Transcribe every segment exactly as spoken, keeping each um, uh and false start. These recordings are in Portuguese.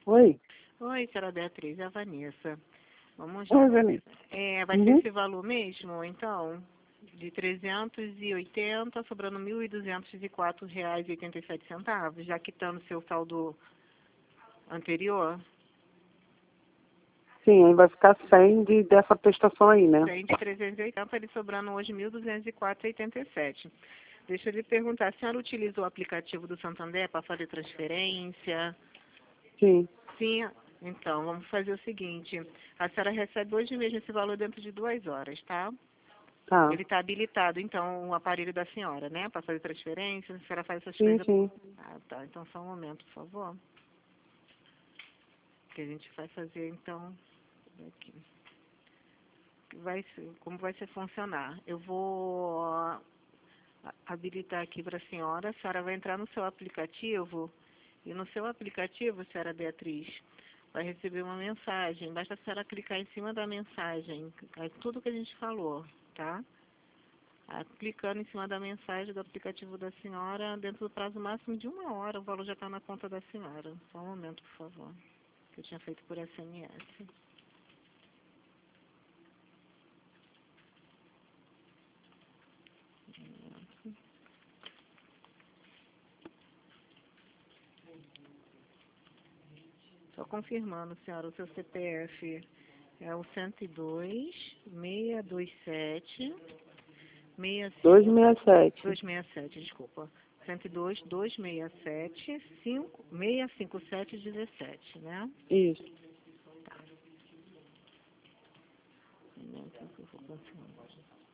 Oi. Oi, senhora Beatriz, é a Vanessa. Vamos Oi, lá. Vanessa. É, vai ser Uhum. esse valor mesmo, então? De trezentos e oitenta, sobrando mil e duzentos e quatro reais e oitenta e sete centavos, já quitando seu saldo anterior? Sim, aí vai ficar cem de, dessa prestação aí, né? cem de trezentos e oitenta, ele sobrando hoje mil duzentos e quatro reais e oitenta e sete centavos. Deixa eu lhe perguntar, a senhora utiliza o aplicativo do Santander para fazer transferência? Sim. Sim, então, vamos fazer o seguinte. A senhora recebe hoje mesmo esse valor dentro de duas horas, tá? Tá. Ele está habilitado, então, o aparelho da senhora, né? Para fazer transferência, a senhora faz essas Sim, coisas. sim. Ah, tá. Então, só um momento, por favor. Que a gente vai fazer, então, aqui. Vai ser, como vai ser funcionar? Eu vou ah, habilitar aqui para a senhora. A senhora vai entrar no seu aplicativo. E no seu aplicativo, senhora Beatriz, vai receber uma mensagem. Basta a senhora clicar em cima da mensagem. É tudo que a gente falou, tá? Ah, clicando em cima da mensagem do aplicativo da senhora, dentro do prazo máximo de uma hora, o valor já está na conta da senhora. Só um momento, por favor. Que eu tinha feito por S M S. Só confirmando, senhora, o seu C P F é o cento e dois, seiscentos e vinte e sete, duzentos e sessenta e sete. duzentos e sessenta e sete, desculpa. cento e dois, duzentos e sessenta e sete, cinco, seiscentos e cinquenta e sete, dezessete, né? Isso. Tá. Um momento que eu vou cancelar.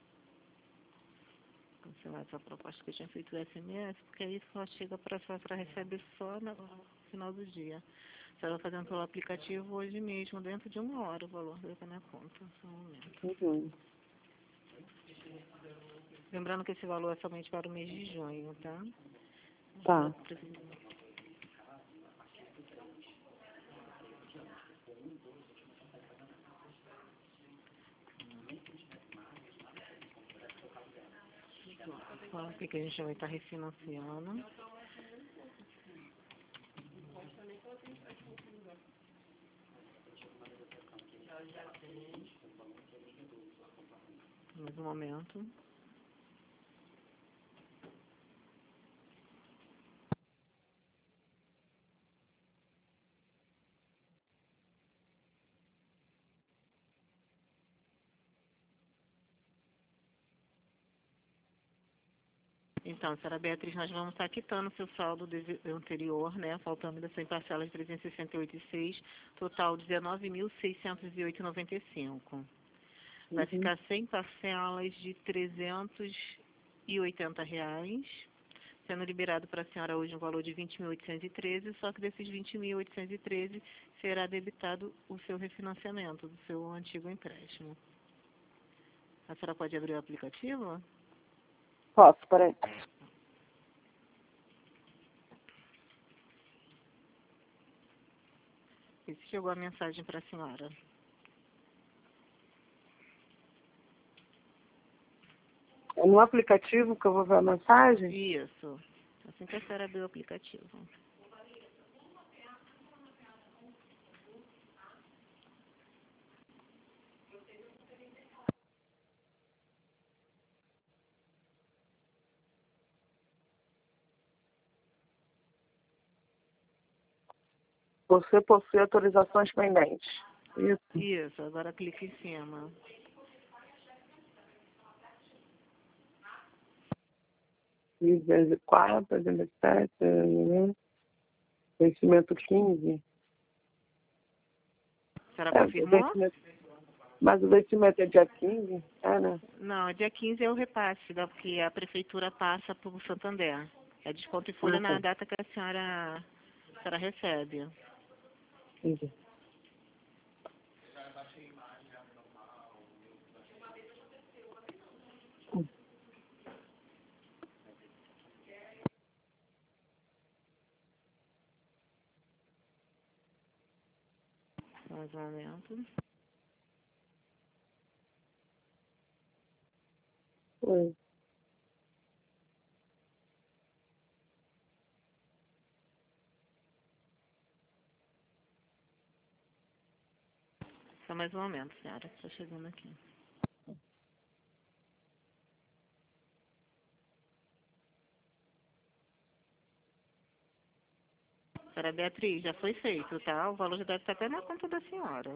Cancelar essa proposta que eu tinha feito o S M S, porque aí só chega para a senhora receber só no final do dia. A senhora vai fazendo pelo aplicativo hoje mesmo, dentro de uma hora, o valor veio para minha conta. Só um momento. Uhum. Lembrando que esse valor é somente para o mês de junho, tá? Tá. Só que a gente vai estar refinanciando. Mais um momento. Então, senhora Beatriz, nós vamos estar quitando o seu saldo deve- anterior, né? Faltando ainda cem parcelas de trezentos e sessenta e oito vírgula seis, total dezenove mil seiscentos e oito vírgula noventa e cinco. Vai Uhum. ficar cem parcelas de trezentos e oitenta reais, sendo liberado para a senhora hoje um valor de vinte mil oitocentos e treze, só que desses vinte mil oitocentos e treze será debitado o seu refinanciamento do seu antigo empréstimo. A senhora pode abrir o aplicativo? Posso, peraí. E se chegou a mensagem para a senhora? É no aplicativo que eu vou ver a mensagem? Isso. Assim que a senhora abrir o aplicativo. Você possui autorizações pendentes. Isso. Isso, agora clique em cima. duzentos e quatro, duzentos e sete, uhum. Vencimento quinze. A senhora É, o confirmou? vencimento, mas o vencimento é dia quinze? É, né? Não, dia quinze é o repasse, da, porque a prefeitura passa para o Santander. É desconto em folha Ah, na tá. data que a senhora, a senhora recebe. Entendi. Mais um momento. Foi. Só mais um momento, senhora. Estou chegando aqui. Senhora Beatriz, já foi feito, tá? O valor já deve estar até na conta da senhora.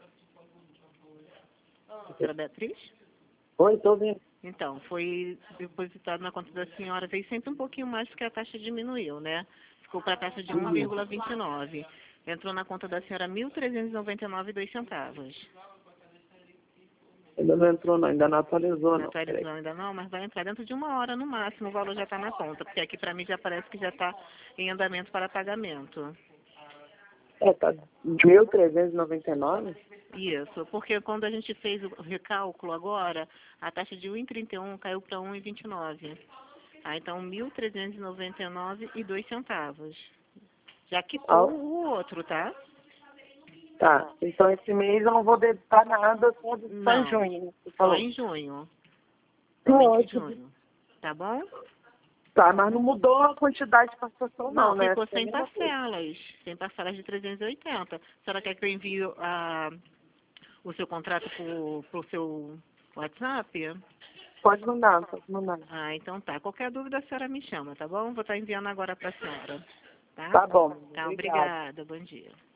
Senhora Beatriz? Oi, tô vendo. Então, foi depositado na conta da senhora, veio sempre um pouquinho mais porque a taxa diminuiu, né? Ficou para a taxa de um vírgula vinte e nove. Entrou na conta da senhora mil trezentos e noventa e nove e dois centavos. Ainda não entrou não, ainda não atualizou Não não. atualizou Peraí. ainda não, mas vai entrar dentro de uma hora no máximo, o valor já está na conta, porque aqui para mim já parece que já está em andamento para pagamento. É, tá mil trezentos e noventa e nove? Isso, porque quando a gente fez o recálculo agora, a taxa de um vírgula trinta e um caiu para um vírgula vinte e nove. Ah, então mil trezentos e noventa e nove e dois centavos. Já quicou Ah, o outro, tá? tá. Então esse mês eu não vou debitar nada, só só em Não, junho, né? Você só falou. em junho. Tá Somente em ótimo. junho. Tá bom? Tá, mas não mudou a quantidade de participação não, Não, né? ficou É a sem mesma coisa. parcelas. Sem parcelas de trezentos e oitenta. A senhora quer que eu envie a, o seu contrato pro, pro seu WhatsApp? Pode mandar, pode mandar. Ah, então tá. Qualquer dúvida a senhora me chama, tá bom? Vou estar enviando agora para a senhora. Tá? Tá bom. Tá, Obrigado. obrigada. Bom dia.